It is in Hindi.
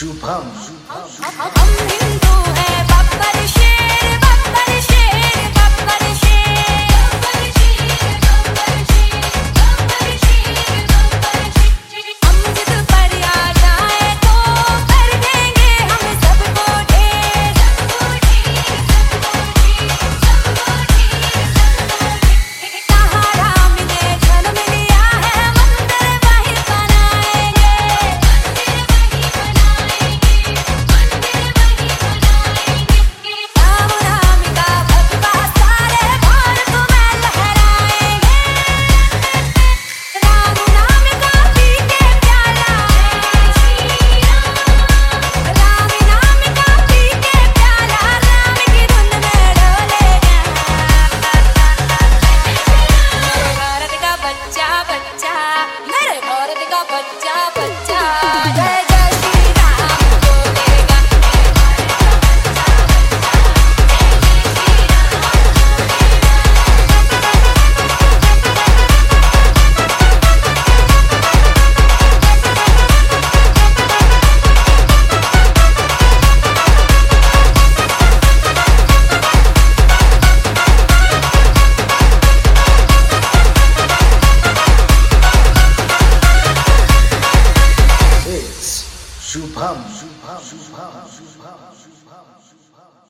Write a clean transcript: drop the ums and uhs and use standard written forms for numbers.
शुभम हम हिंदू हैं बब्बर शेर बब्बर शेर बब्बर शेर बब्बर शेर बब्बर शेर बब्बर शेर बब्बर शेर हम जिद पर आ जाए तो कर देंगे हम सबको ढेर सबको ढेर सबको ढेर सबको ढेर कहाँ राम ने जन्म लिया है मंदिर वहीं बनाएंगे बच्चा बच्चा जय जय श्री राम बोलेगा शुभम शुभम शुभम शुभम शुभम